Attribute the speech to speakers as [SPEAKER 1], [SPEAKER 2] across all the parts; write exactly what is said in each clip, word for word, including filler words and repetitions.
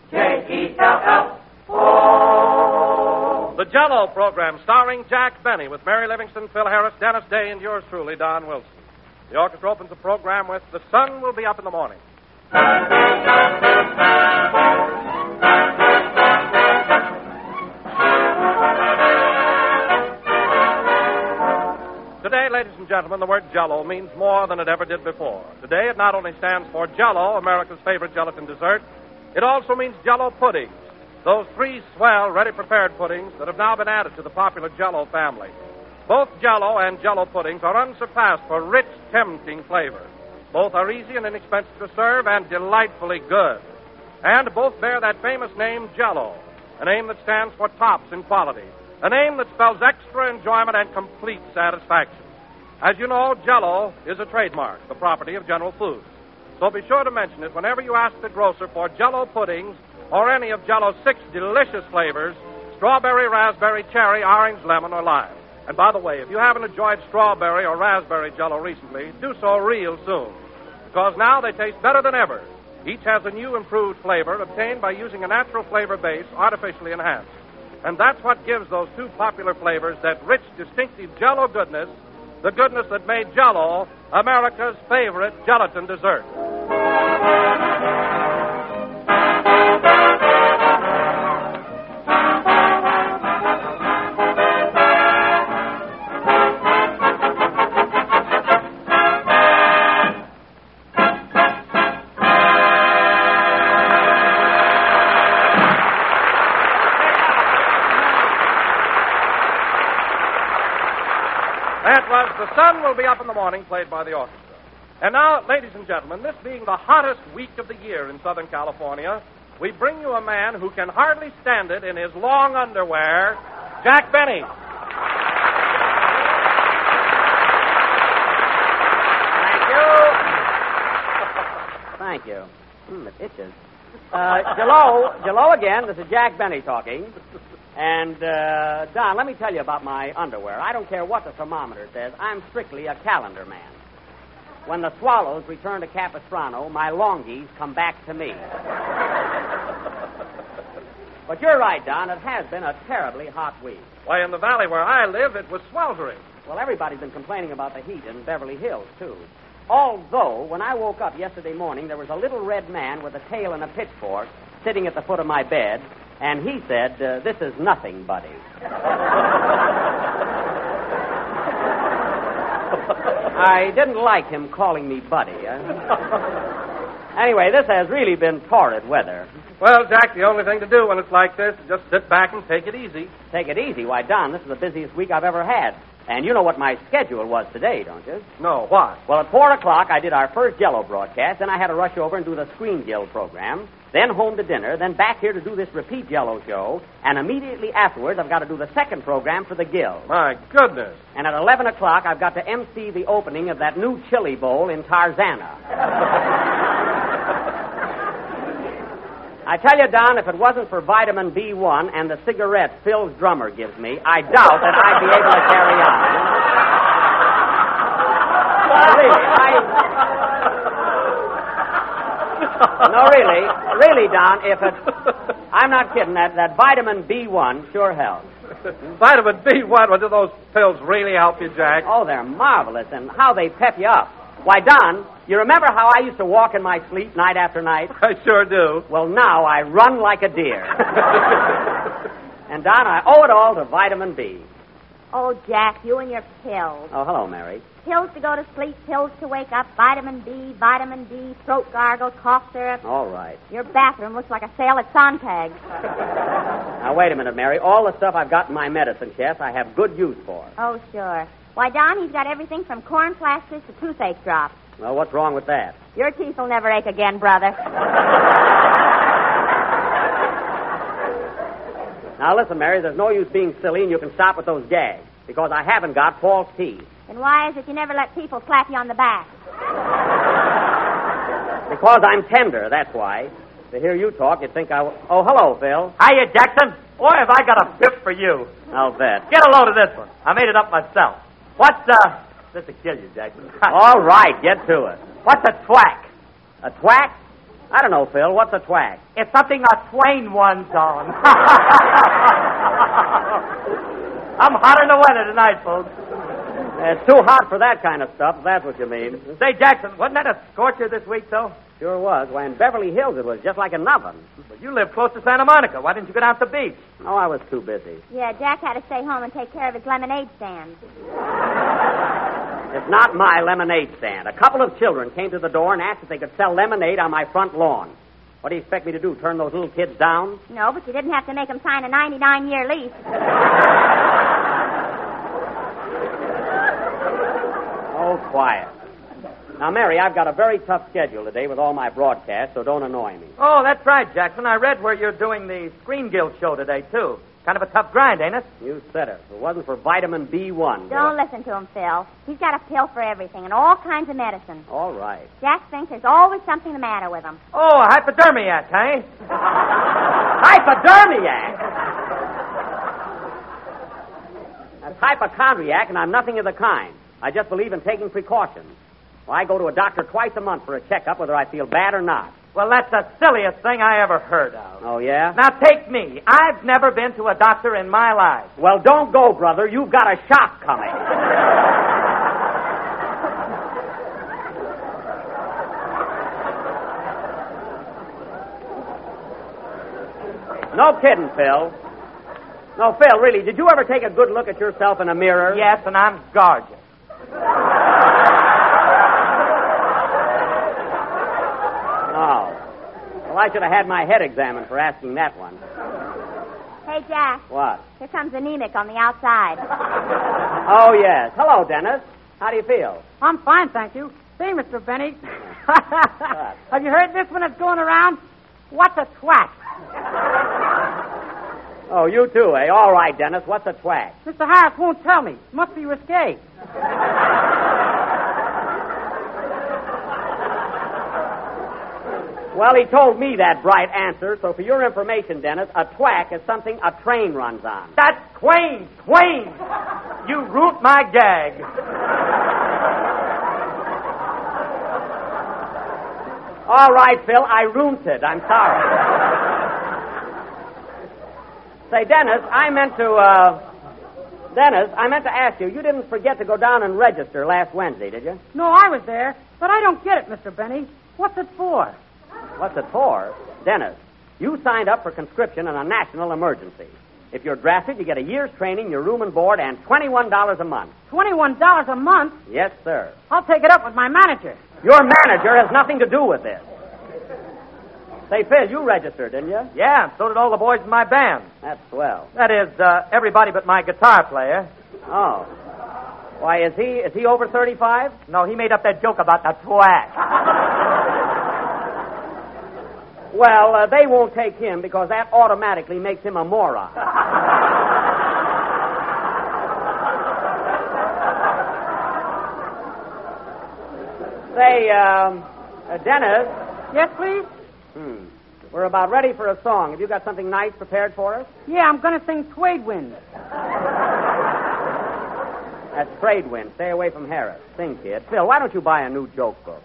[SPEAKER 1] J E L L O.
[SPEAKER 2] The Jell-O program starring Jack Benny with Mary Livingston, Phil Harris, Dennis Day, and yours truly, Don Wilson. The orchestra opens the program with The Sun Will Be Up in the Morning. Today, ladies and gentlemen, the word Jell-O means more than it ever did before. Today, it not only stands for Jell-O, America's favorite gelatin dessert, it also means Jell-O puddings, those three swell, ready-prepared puddings that have now been added to the popular Jell-O family. Both Jell-O and Jell-O puddings are unsurpassed for rich, tempting flavor. Both are easy and inexpensive to serve and delightfully good. And both bear that famous name, Jell-O, a name that stands for tops in quality, a name that spells extra enjoyment and complete satisfaction. As you know, Jell-O is a trademark, the property of General Foods. So be sure to mention it whenever you ask the grocer for Jell-O puddings or any of Jell-O's six delicious flavors, strawberry, raspberry, cherry, orange, lemon, or lime. And by the way, if you haven't enjoyed strawberry or raspberry Jell-O recently, do so real soon. Because now they taste better than ever. Each has a new improved flavor obtained by using a natural flavor base artificially enhanced. And that's what gives those two popular flavors that rich, distinctive Jell-O goodness, the goodness that made Jell-O America's favorite gelatin dessert. That was The Sun Will Be Up in the Morning, played by the orchestra. And now, ladies and gentlemen, this being the hottest week of the year in Southern California, we bring you a man who can hardly stand it in his long underwear, Jack Benny.
[SPEAKER 3] Thank you. Thank you. Hmm, it itches. Uh, Jell-O, Jell-O again. This is Jack Benny talking. And, uh, Don, let me tell you about my underwear. I don't care what the thermometer says. I'm strictly a calendar man. When the swallows return to Capistrano, my longies come back to me. But you're right, Don. It has been a terribly hot week.
[SPEAKER 2] Why, in the valley where I live, it was sweltering.
[SPEAKER 3] Well, everybody's been complaining about the heat in Beverly Hills, too. Although, when I woke up yesterday morning, there was a little red man with a tail and a pitchfork sitting at the foot of my bed, and he said, uh, "This is nothing, buddy." I didn't like him calling me buddy. Uh... Anyway, this has really been torrid weather.
[SPEAKER 2] Well, Jack, the only thing to do when it's like this is just sit back and take it easy.
[SPEAKER 3] Take it easy? Why, Don, this is the busiest week I've ever had. And you know what my schedule was today, don't you?
[SPEAKER 2] No, what?
[SPEAKER 3] Well, at four o'clock, I did our first Jell-O broadcast. Then I had to rush over and do the Screen Guild program. Then home to dinner. Then back here to do this repeat Jell-O show. And immediately afterwards, I've got to do the second program for the Guild.
[SPEAKER 2] My goodness.
[SPEAKER 3] And at eleven o'clock, I've got to emcee the opening of that new chili bowl in Tarzana. I tell you, Don, if it wasn't for vitamin B one and the cigarettes Phil's drummer gives me, I doubt that I'd be able to carry on. Well, really, I... No, really, really, Don, if it... I'm not kidding, that, that vitamin B one sure helps.
[SPEAKER 2] Vitamin B one? Well, do those pills really help you, Jack?
[SPEAKER 3] Oh, they're marvelous, and how they pep you up. Why, Don, you remember how I used to walk in my sleep night after night?
[SPEAKER 2] I sure do.
[SPEAKER 3] Well, now I run like a deer. And, Don, I owe it all to vitamin B.
[SPEAKER 4] Oh, Jack, you and your pills.
[SPEAKER 3] Oh, hello, Mary.
[SPEAKER 4] Pills to go to sleep, pills to wake up, vitamin B, vitamin D, throat gargle, cough syrup.
[SPEAKER 3] All right.
[SPEAKER 4] Your bathroom looks like a sale at Sontag's.
[SPEAKER 3] Now, wait a minute, Mary. All the stuff I've got in my medicine chest, I have good use for.
[SPEAKER 4] Oh, sure. Why, Don, he's got everything from corn plasters to toothache drops.
[SPEAKER 3] Well, what's wrong with that?
[SPEAKER 4] Your teeth will never ache again, brother.
[SPEAKER 3] Now, listen, Mary, there's no use being silly, and you can stop with those gags, because I haven't got false teeth.
[SPEAKER 4] And why is it you never let people slap you on the back?
[SPEAKER 3] Because I'm tender, that's why. To hear you talk, you'd think I... W- oh, hello, Phil.
[SPEAKER 5] Hiya, Jackson. Boy, have I got a pip for you.
[SPEAKER 3] I'll bet.
[SPEAKER 5] Get a load of this one. I made it up myself. What's, uh... This'll kill you, Jackson.
[SPEAKER 3] All right, get to it.
[SPEAKER 5] What's a twack?
[SPEAKER 3] A twack? I don't know, Phil. What's a twag?
[SPEAKER 5] It's something a twain one's on. I'm hotter than the weather tonight, folks.
[SPEAKER 3] It's too hot for that kind of stuff, if that's what you mean.
[SPEAKER 5] Say, Jackson, wasn't that a scorcher this week, though?
[SPEAKER 3] Sure was. Why, in Beverly Hills, it was just like an oven.
[SPEAKER 5] Well, you live close to Santa Monica. Why didn't you go down to the beach?
[SPEAKER 3] Oh, I was too busy.
[SPEAKER 4] Yeah, Jack had to stay home and take care of his lemonade stand.
[SPEAKER 3] It's not my lemonade stand. A couple of children came to the door and asked if they could sell lemonade on my front lawn. What do you expect me to do, turn those little kids down?
[SPEAKER 4] No, but you didn't have to make them sign a ninety-nine year lease.
[SPEAKER 3] Oh, quiet. Now, Mary, I've got a very tough schedule today with all my broadcasts, so don't annoy me.
[SPEAKER 5] Oh, that's right, Jackson. I read where you're doing the Screen Guild show today, too. Kind of a tough grind, ain't it?
[SPEAKER 3] You said it. If it wasn't for vitamin B one.
[SPEAKER 4] Don't listen to him, Phil. He's got a pill for everything and all kinds of medicine.
[SPEAKER 3] All right.
[SPEAKER 4] Jack thinks there's always something the matter with him.
[SPEAKER 5] Oh, a hypodermiac, eh?
[SPEAKER 3] Hypodermiac? That's hypochondriac, and I'm nothing of the kind. I just believe in taking precautions. Well, I go to a doctor twice a month for a checkup, whether I feel bad or not.
[SPEAKER 5] Well, that's the silliest thing I ever heard of.
[SPEAKER 3] Oh, yeah?
[SPEAKER 5] Now, take me. I've never been to a doctor in my life.
[SPEAKER 3] Well, don't go, brother. You've got a shock coming. No kidding, Phil. No, Phil, really, did you ever take a good look at yourself in a mirror?
[SPEAKER 5] Yes, and I'm gorgeous.
[SPEAKER 3] Oh. Well, I should have had my head examined for asking that one.
[SPEAKER 4] Hey, Jack.
[SPEAKER 3] What?
[SPEAKER 4] Here comes anemic on the outside.
[SPEAKER 3] Oh, yes. Hello, Dennis. How do you feel?
[SPEAKER 1] I'm fine, thank you. Say, Mister Benny, have you heard this one that's going around? What's a twat?
[SPEAKER 3] Oh, you too, eh? All right, Dennis. What's a twag?
[SPEAKER 1] Mister Harris won't tell me. Must be risque.
[SPEAKER 3] Well, he told me that bright answer, so for your information, Dennis, a twack is something a train runs on.
[SPEAKER 5] That's Twain, Twain. You root my gag.
[SPEAKER 3] All right, Phil, I roonted. I'm sorry. Say, Dennis, I meant to, uh... Dennis, I meant to ask you, you didn't forget to go down and register last Wednesday, did you?
[SPEAKER 1] No, I was there, but I don't get it, Mister Benny. What's it for?
[SPEAKER 3] What's it for? Dennis, you signed up for conscription in a national emergency. If you're drafted, you get a year's training, your room and board, and twenty-one dollars a month.
[SPEAKER 1] twenty-one dollars a month?
[SPEAKER 3] Yes, sir.
[SPEAKER 1] I'll take it up with my manager.
[SPEAKER 3] Your manager has nothing to do with this. Say, Phil, you registered, didn't you?
[SPEAKER 5] Yeah, and so did all the boys in my band.
[SPEAKER 3] That's swell.
[SPEAKER 5] That is, uh, everybody but my guitar player.
[SPEAKER 3] Oh. Why, is he is he over thirty-five?
[SPEAKER 5] No, he made up that joke about the twat.
[SPEAKER 3] Well, uh, they won't take him because that automatically makes him a moron. Say, um, uh, Dennis.
[SPEAKER 1] Yes, please?
[SPEAKER 3] Hmm. We're about ready for a song. Have you got something nice prepared for us?
[SPEAKER 1] Yeah, I'm going to sing Trade Wind.
[SPEAKER 3] That's Trade Wind. Stay away from Harris. Sing, kid. Phil, why don't you buy a new joke book?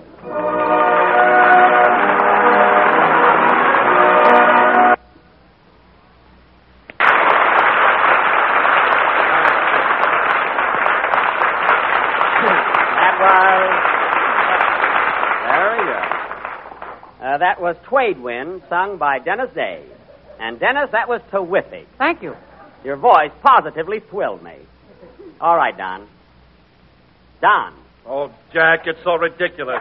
[SPEAKER 3] Uh, that was Trade Wind, sung by Dennis Day. And, Dennis, that was terrific.
[SPEAKER 1] Thank you.
[SPEAKER 3] Your voice positively thrilled me. All right, Don. Don.
[SPEAKER 2] Oh, Jack, it's so ridiculous.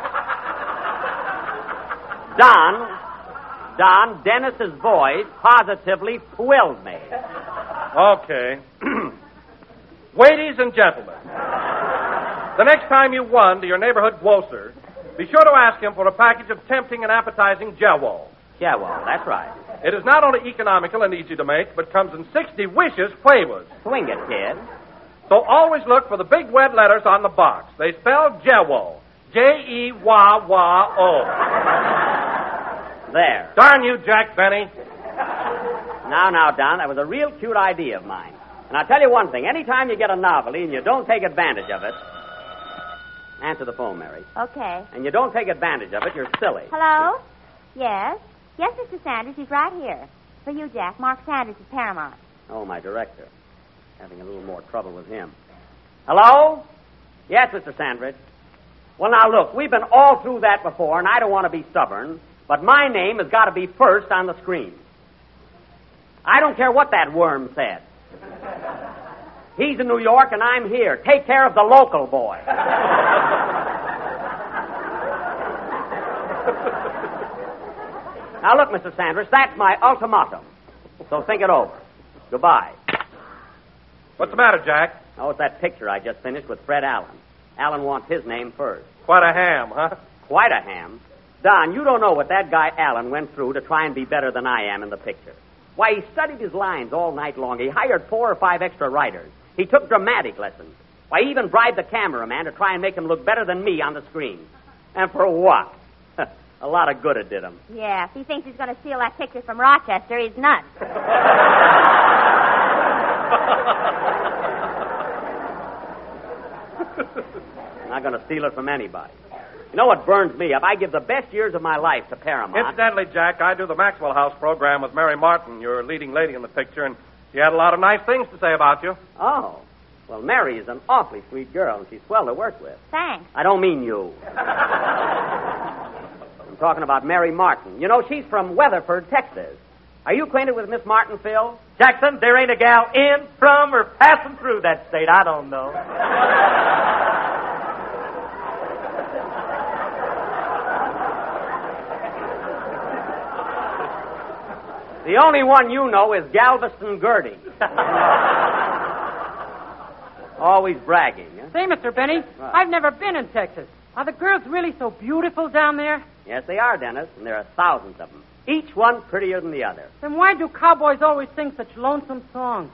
[SPEAKER 3] Don. Don, Dennis's voice positively thrilled me.
[SPEAKER 2] Okay. Ladies and gentlemen, the next time you wander your neighborhood grocer, be sure to ask him for a package of tempting and appetizing jello.
[SPEAKER 3] Yeah, well, that's right.
[SPEAKER 2] It is not only economical and easy to make, but comes in sixty wishes flavors.
[SPEAKER 3] Swing it, kid.
[SPEAKER 2] So always look for the big red letters on the box. They spell jello. J E W W O.
[SPEAKER 3] There.
[SPEAKER 2] Darn you, Jack Benny.
[SPEAKER 3] Now, now, Don, that was a real cute idea of mine. And I'll tell you one thing. Anytime you get a novelty and you don't take advantage of it, answer the phone, Mary.
[SPEAKER 4] Okay.
[SPEAKER 3] And you don't take advantage of it, you're silly.
[SPEAKER 4] Hello? Yes? Yes, Mister Sanders, he's right here. For you, Jack. Mark Sanders is Paramount.
[SPEAKER 3] Oh, my director. Having a little more trouble with him. Hello? Yes, Mister Sandridge. Well, now, look, we've been all through that before, and I don't want to be stubborn, but my name has got to be first on the screen. I don't care what that worm said. He's in New York, and I'm here. Take care of the local boy. Now, look, Mister Sanders, that's my ultimatum. So think it over. Goodbye.
[SPEAKER 2] What's the matter, Jack?
[SPEAKER 3] Oh, it's that picture I just finished with Fred Allen. Allen wants his name first.
[SPEAKER 2] Quite a ham, huh?
[SPEAKER 3] Quite a ham. Don, you don't know what that guy Allen went through to try and be better than I am in the picture. Why, he studied his lines all night long. He hired four or five extra writers. He took dramatic lessons. Why, he even bribed the cameraman to try and make him look better than me on the screen. And for what? A lot of good it did him.
[SPEAKER 4] Yeah, if he thinks he's going to steal that picture from Rochester, he's nuts.
[SPEAKER 3] I'm not going to steal it from anybody. You know what burns me up? I give the best years of my life to Paramount.
[SPEAKER 2] Incidentally, Jack, I do the Maxwell House program with Mary Martin, your leading lady in the picture, and she had a lot of nice things to say about you.
[SPEAKER 3] Oh. Well, Mary is an awfully sweet girl, and she's swell to work with.
[SPEAKER 4] Thanks.
[SPEAKER 3] I don't mean you. I'm talking about Mary Martin. You know, she's from Weatherford, Texas. Are you acquainted with Miss Martin, Phil?
[SPEAKER 5] Jackson, there ain't a gal in, from, or passing through that state. I don't know.
[SPEAKER 3] The only one you know is Galveston Gertie. Always bragging, huh?
[SPEAKER 1] Say, Mister Benny,
[SPEAKER 3] What?
[SPEAKER 1] I've never been in Texas. Are the girls really so beautiful down there?
[SPEAKER 3] Yes, they are, Dennis, and there are thousands of them. Each one prettier than the other.
[SPEAKER 1] Then why do cowboys always sing such lonesome songs?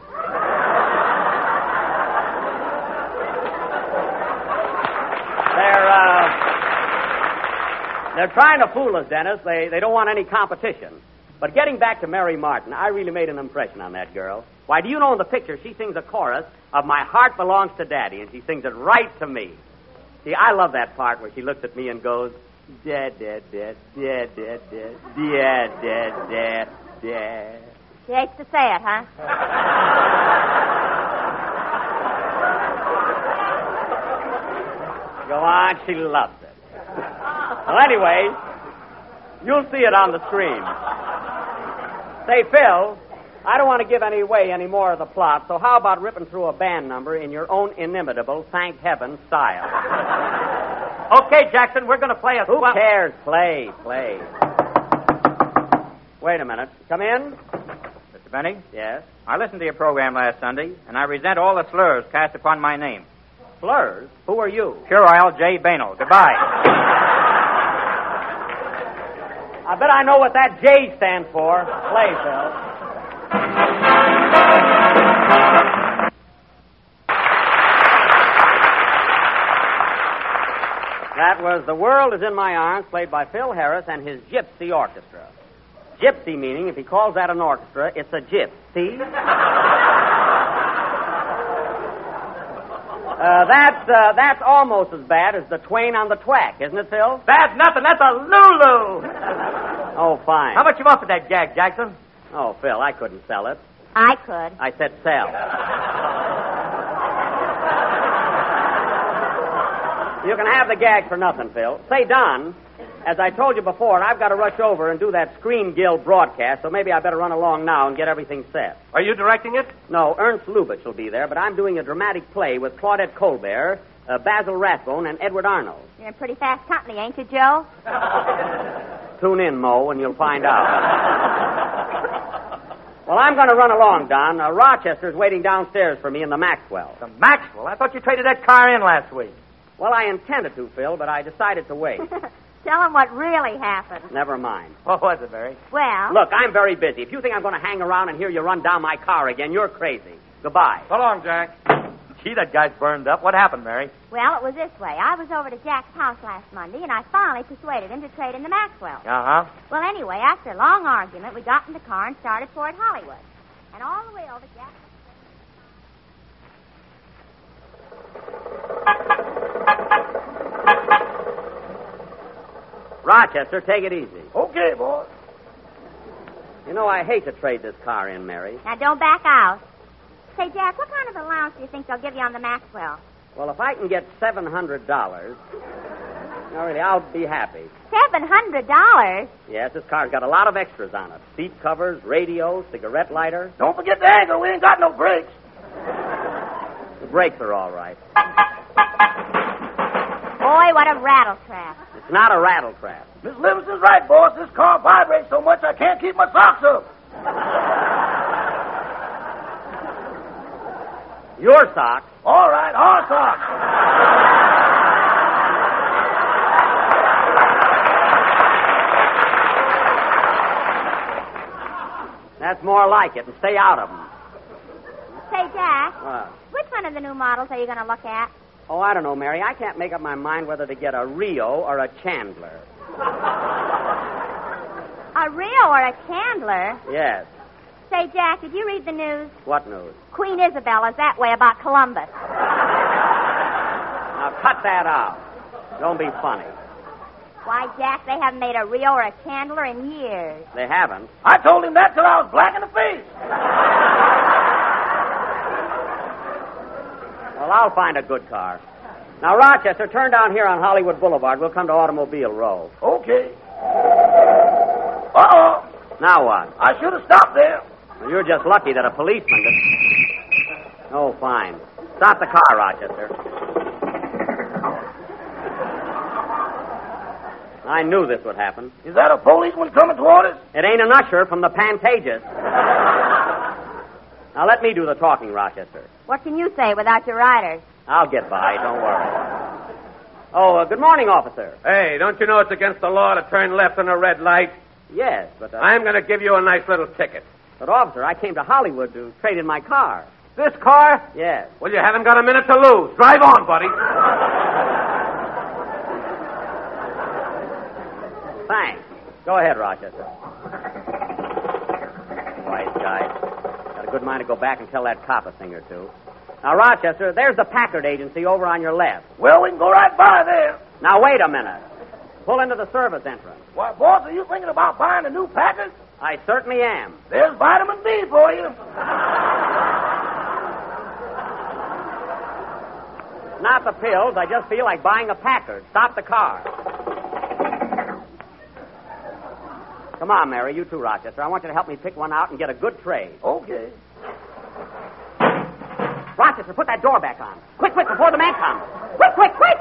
[SPEAKER 3] They're, uh... They're trying to fool us, Dennis. They, they don't want any competition. But getting back to Mary Martin, I really made an impression on that girl. Why, do you know in the picture she sings a chorus of My Heart Belongs to Daddy, and she sings it right to me. See, I love that part where she looks at me and goes, Dad, Dad, Dad, Dad, Dad, Dad, Dad, Dad, Dad, Dad.
[SPEAKER 4] She hates to say it, huh?
[SPEAKER 3] Go on, she loves it. Well, anyway, you'll see it on the screen. Say, Phil, I don't want to give any away any more of the plot, so how about ripping through a band number in your own inimitable Thank Heaven style?
[SPEAKER 5] Okay, Jackson, we're going to play a...
[SPEAKER 3] Who
[SPEAKER 5] swell-
[SPEAKER 3] cares? Play, play. Wait a minute. Come in.
[SPEAKER 6] Mister Benny,
[SPEAKER 3] Yes.
[SPEAKER 6] I listened to your program last Sunday, and I resent all the slurs cast upon my name.
[SPEAKER 3] Slurs? Who are you?
[SPEAKER 6] Puerile J. Banel. Goodbye.
[SPEAKER 3] I bet I know what that J stands for. Play, Phil. That was The World Is in My Arms, played by Phil Harris and his Gypsy Orchestra. Gypsy meaning, if he calls that an orchestra, it's a gyp. See? Uh, that's, uh, that's almost as bad as the twain on the twack, isn't it, Phil?
[SPEAKER 5] That's nothing. That's a Lulu.
[SPEAKER 3] Oh, fine.
[SPEAKER 5] How much you want for that gag, Jackson?
[SPEAKER 3] Oh, Phil, I couldn't sell it.
[SPEAKER 4] I could.
[SPEAKER 3] I said sell. You can have the gag for nothing, Phil. Say, Don, as I told you before, I've got to rush over and do that Screen Guild broadcast, so maybe I better run along now and get everything set.
[SPEAKER 2] Are you directing it?
[SPEAKER 3] No, Ernst Lubitsch will be there, but I'm doing a dramatic play with Claudette Colbert, uh, Basil Rathbone, and Edward Arnold.
[SPEAKER 4] You're in pretty fast company, ain't you, Joe?
[SPEAKER 3] Tune in, Mo, and you'll find out. Well, I'm going to run along, Don. Uh, Rochester's waiting downstairs for me in the Maxwell.
[SPEAKER 5] The Maxwell? I thought you traded that car in last week.
[SPEAKER 3] Well, I intended to, Phil, but I decided to wait.
[SPEAKER 4] Tell him what really happened.
[SPEAKER 3] Never mind.
[SPEAKER 5] What was it, Barry?
[SPEAKER 4] Well...
[SPEAKER 3] Look, I'm very busy. If you think I'm going to hang around and hear you run down my car again, you're crazy. Goodbye.
[SPEAKER 2] So long, Jack.
[SPEAKER 5] Gee, that guy's burned up. What happened, Mary?
[SPEAKER 4] Well, it was this way. I was over to Jack's house last Monday, and I finally persuaded him to trade in the Maxwell.
[SPEAKER 5] Uh-huh.
[SPEAKER 4] Well, anyway, after a long argument, we got in the car and started toward Hollywood. And all the way over, Jack...
[SPEAKER 3] Rochester, take it easy.
[SPEAKER 5] Okay.
[SPEAKER 7] Okay, boss.
[SPEAKER 3] You know, I hate to trade this car in, Mary.
[SPEAKER 4] Now, don't back out. Say, Jack, what kind of allowance do you think they'll give you on the Maxwell?
[SPEAKER 3] Well, if I can get seven hundred dollars, no, really, I'll be happy.
[SPEAKER 4] Seven hundred dollars?
[SPEAKER 3] Yes, this car's got a lot of extras on it. Seat covers, radio, cigarette lighter.
[SPEAKER 7] Don't forget the anchor. We ain't got no brakes.
[SPEAKER 3] The brakes are all right.
[SPEAKER 4] Boy, what a rattle trap.
[SPEAKER 3] It's not a rattle trap.
[SPEAKER 7] Miss Livingston's right, boss. This car vibrates so much I can't keep my socks up.
[SPEAKER 3] Your socks?
[SPEAKER 7] All right, our socks.
[SPEAKER 3] That's more like it, and stay out of them.
[SPEAKER 4] Say, Jack,
[SPEAKER 3] What?
[SPEAKER 4] which one of the new models are you going to look at?
[SPEAKER 3] Oh, I don't know, Mary. I can't make up my mind whether to get a Rio or a Chandler.
[SPEAKER 4] A Rio or a Chandler?
[SPEAKER 3] Yes.
[SPEAKER 4] Say, Jack, did you read the news?
[SPEAKER 3] What news?
[SPEAKER 4] Queen Isabella's that way about Columbus.
[SPEAKER 3] Now, cut that out. Don't be funny.
[SPEAKER 4] Why, Jack, they haven't made a Rio or a Chandler in years.
[SPEAKER 3] They haven't.
[SPEAKER 7] I told him that till I was black in the face.
[SPEAKER 3] Well, I'll find a good car. Now, Rochester, turn down here on Hollywood Boulevard. We'll come to Automobile Row.
[SPEAKER 7] Okay. Uh-oh.
[SPEAKER 3] Now what?
[SPEAKER 7] I should have stopped there.
[SPEAKER 3] Well, you're just lucky that a policeman did... Oh, fine. Stop the car, Rochester. I knew this would happen.
[SPEAKER 7] Is that a policeman coming toward us?
[SPEAKER 3] It ain't an usher from the Pantages. Now, let me do the talking, Rochester.
[SPEAKER 4] What can you say without your riders?
[SPEAKER 3] I'll get by. Don't worry. Oh, uh, good morning, officer.
[SPEAKER 2] Hey, don't you know it's against the law to turn left on a red light?
[SPEAKER 3] Yes, but... Uh,
[SPEAKER 2] I'm going to give you a nice little ticket.
[SPEAKER 3] But, officer, I came to Hollywood to trade in my car.
[SPEAKER 2] This car?
[SPEAKER 3] Yes.
[SPEAKER 2] Well, you haven't got a minute to lose. Drive on, buddy.
[SPEAKER 3] Thanks. Go ahead, Rochester. Wise guy. Got a good mind to go back and tell that cop a thing or two. Now, Rochester, there's the Packard agency over on your left.
[SPEAKER 7] Well, we can go right by there.
[SPEAKER 3] Now, wait a minute. Pull into the service entrance.
[SPEAKER 7] Why, boss, are you thinking about buying a new Packard?
[SPEAKER 3] I certainly am.
[SPEAKER 7] There's vitamin B for you.
[SPEAKER 3] Not the pills. I just feel like buying a Packard. Stop the car. Come on, Mary. You too, Rochester. I want you to help me pick one out and get a good trade.
[SPEAKER 7] Okay.
[SPEAKER 3] Rochester, put that door back on. Quick, quick, before the man comes. Quick, quick, quick!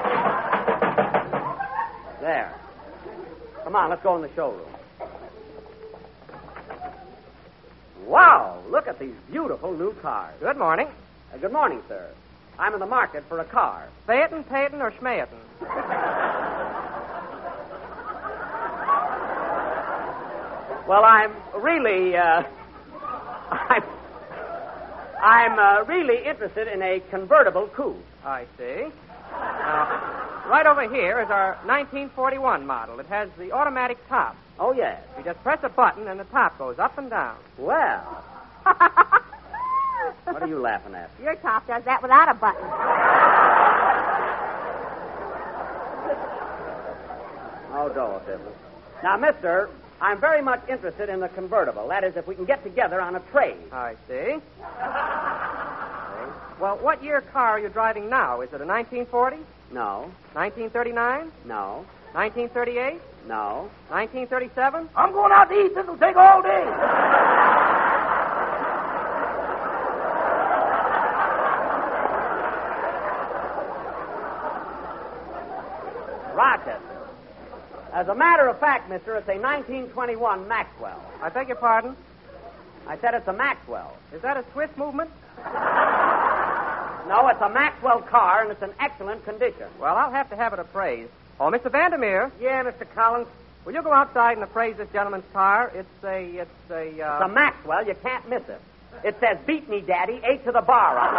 [SPEAKER 3] There. Come on, let's go in the showroom. Wow, look at these beautiful new cars.
[SPEAKER 5] Good morning.
[SPEAKER 3] Uh, good morning, sir. I'm in the market for a car.
[SPEAKER 5] Phaeton, Peyton, or Schmayeton?
[SPEAKER 3] Well, I'm really, uh, I'm, I'm uh, really interested in a convertible coupe.
[SPEAKER 5] I see. Now, right over here is our nineteen forty-one model. It has the automatic top.
[SPEAKER 3] Oh, yes.
[SPEAKER 5] You just press a button and the top goes up and down.
[SPEAKER 3] Well, what are you laughing at?
[SPEAKER 4] Your top does that without a button.
[SPEAKER 3] Oh, Dorothy. Now, mister, I'm very much interested in the convertible. That is, if we can get together on a trade.
[SPEAKER 5] I see. Well, what year car are you driving now? Is it a nineteen forty?
[SPEAKER 3] No.
[SPEAKER 5] nineteen thirty-nine?
[SPEAKER 3] No.
[SPEAKER 5] nineteen thirty-eight?
[SPEAKER 3] No.
[SPEAKER 5] nineteen thirty-seven?
[SPEAKER 7] I'm going out to eat. This will take all day.
[SPEAKER 3] Rochester. As a matter of fact, mister, it's a nineteen twenty-one Maxwell.
[SPEAKER 5] I beg your pardon?
[SPEAKER 3] I said it's a Maxwell.
[SPEAKER 5] Is that a Swiss movement?
[SPEAKER 3] No, it's a Maxwell car, and it's in excellent condition.
[SPEAKER 5] Well, I'll have to have it appraised. Oh, Mister Vandermeer.
[SPEAKER 3] Yeah, Mister Collins?
[SPEAKER 5] Will you go outside and appraise this gentleman's car? It's a, it's a, uh...
[SPEAKER 3] It's a Maxwell. You can't miss it. It says, beat me, Daddy, eight to the bar on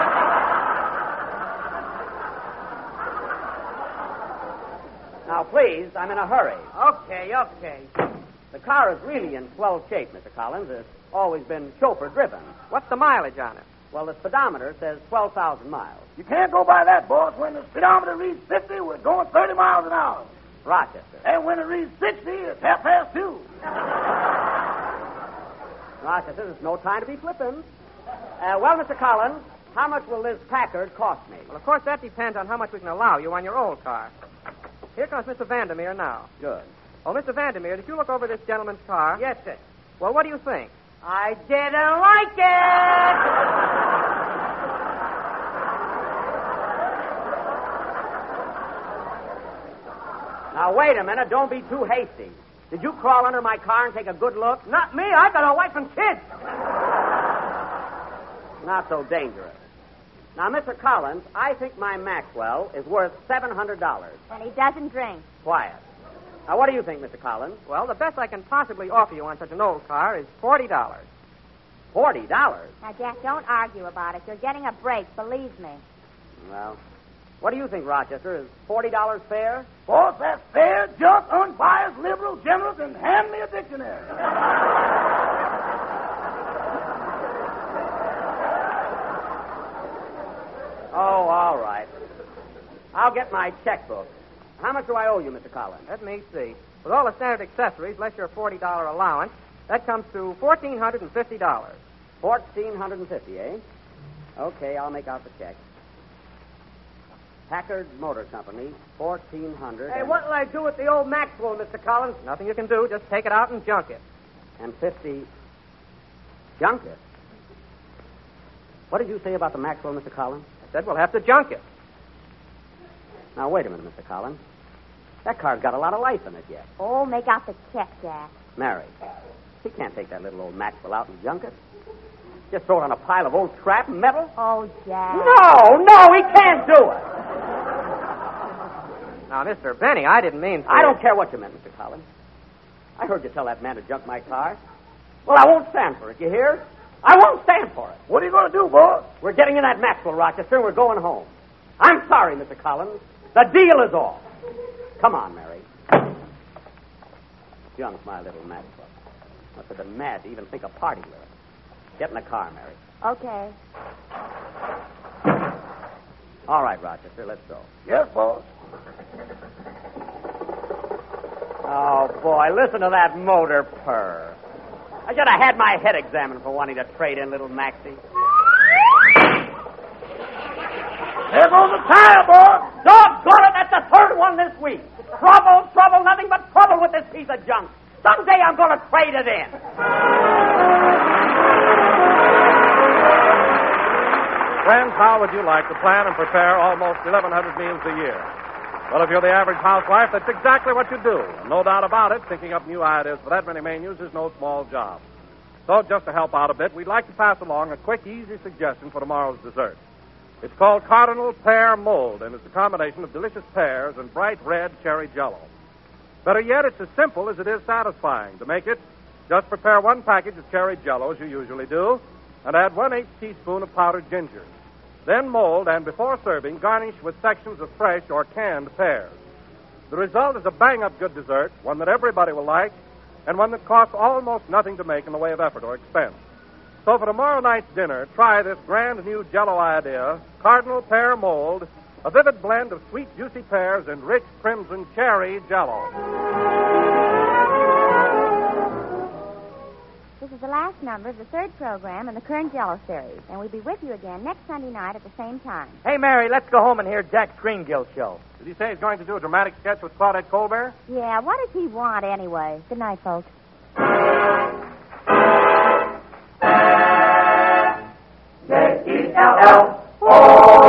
[SPEAKER 3] it. Now, please, I'm in a hurry.
[SPEAKER 5] Okay, okay.
[SPEAKER 3] The car is really in swell shape, Mister Collins. It's always been chauffeur-driven.
[SPEAKER 5] What's the mileage on it?
[SPEAKER 3] Well, the speedometer says twelve thousand miles.
[SPEAKER 7] You can't go by that, boss. When the speedometer reads fifty, we're going thirty miles an hour.
[SPEAKER 3] Rochester.
[SPEAKER 7] And when it reads sixty, it's half past two.
[SPEAKER 3] Rochester, there's no time to be flipping. Uh, well, Mister Collins, how much will this Packard cost me?
[SPEAKER 5] Well, of course, that depends on how much we can allow you on your old car. Here comes Mister Vandermeer now.
[SPEAKER 3] Good.
[SPEAKER 5] Oh, Mister Vandermeer, did you look over this gentleman's car?
[SPEAKER 3] Yes, sir.
[SPEAKER 5] Well, what do you think?
[SPEAKER 1] I didn't like it.
[SPEAKER 3] Now, wait a minute. Don't be too hasty. Did you crawl under my car and take a good look?
[SPEAKER 1] Not me. I got a wife and kids.
[SPEAKER 3] Not so dangerous. Now, Mister Collins, I think my Maxwell is worth seven hundred dollars.
[SPEAKER 4] And he doesn't drink.
[SPEAKER 3] Quiet. Now, what do you think, Mister Collins?
[SPEAKER 5] Well, the best I can possibly offer you on such an old car is forty dollars.
[SPEAKER 3] Forty dollars?
[SPEAKER 4] Now, Jack, don't argue about it. You're getting a break, believe me.
[SPEAKER 3] Well, what do you think, Rochester? Is forty dollars fair?
[SPEAKER 7] Boss, that's fair, just, unbiased, liberal, generous, and hand me a dictionary.
[SPEAKER 3] Oh, all right. I'll get my checkbook. How much do I owe you, Mister Collins?
[SPEAKER 5] Let me see. With all the standard accessories, less your forty dollars allowance, that comes to one thousand four hundred fifty dollars.
[SPEAKER 3] Fourteen hundred and fifty, eh? Okay, I'll make out the check. Packard Motor Company, fourteen hundred.
[SPEAKER 1] Hey, what'll I do with the old Maxwell, Mister Collins?
[SPEAKER 5] Nothing you can do. Just take it out and junk it.
[SPEAKER 3] And fifty. Junk it. What did you say about the Maxwell, Mister Collins?
[SPEAKER 5] I said we'll have to junk it.
[SPEAKER 3] Now wait a minute, Mister Collins. That car's got a lot of life in it yet.
[SPEAKER 4] Oh, make out the check, Jack.
[SPEAKER 3] Mary, he can't take that little old Maxwell out and junk it. Just throw it on a pile of old scrap and metal.
[SPEAKER 4] Oh, Jack.
[SPEAKER 3] No, no, he can't do it.
[SPEAKER 5] Now, Mister Benny, I didn't mean to...
[SPEAKER 3] I don't care what you meant, Mister Collins. I heard you tell that man to junk my car. Well, I won't stand for it, you hear? I won't stand for it.
[SPEAKER 7] What are you going to do, boss?
[SPEAKER 3] We're getting in that Maxwell, Rochester, and we're going home. I'm sorry, Mister Collins. The deal is off. Come on, Mary. Junk my little Maxwell. Must have been mad to even think of parting with it. Get in the car, Mary.
[SPEAKER 4] Okay.
[SPEAKER 3] All right, Rochester, let's go.
[SPEAKER 7] Yes, boss.
[SPEAKER 3] Oh, boy, listen to that motor purr. I should have had my head examined for wanting to trade in little Maxie.
[SPEAKER 7] There goes the tire, boss.
[SPEAKER 3] Doggone it, that's the third one this week. Trouble, trouble, nothing but trouble with this piece of junk. Someday I'm going to trade it in.
[SPEAKER 2] Friends, how would you like to plan and prepare almost eleven hundred meals a year? Well, if you're the average housewife, that's exactly what you do. And no doubt about it, thinking up new ideas for that many menus is no small job. So, just to help out a bit, we'd like to pass along a quick, easy suggestion for tomorrow's dessert. It's called Cardinal Pear Mold, and it's a combination of delicious pears and bright red cherry jello. Better yet, it's as simple as it is satisfying. To make it, just prepare one package of cherry jello, as you usually do, and add one-eighth teaspoon of powdered ginger. Then mold, and before serving, garnish with sections of fresh or canned pears. The result is a bang-up good dessert, one that everybody will like, and one that costs almost nothing to make in the way of effort or expense. So for tomorrow night's dinner, try this grand new jello idea, Cardinal Pear Mold, a vivid blend of sweet, juicy pears and rich crimson cherry jello.
[SPEAKER 4] This is the last number of the third program in the current Jello series, and we'll be with you again next Sunday night at the same time.
[SPEAKER 8] Hey, Mary, let's go home and hear Jack Greengill show.
[SPEAKER 2] Did he say he's going to do a dramatic sketch with Claudette Colbert?
[SPEAKER 4] Yeah, what does he want anyway? Good night, folks.
[SPEAKER 7] J E L L O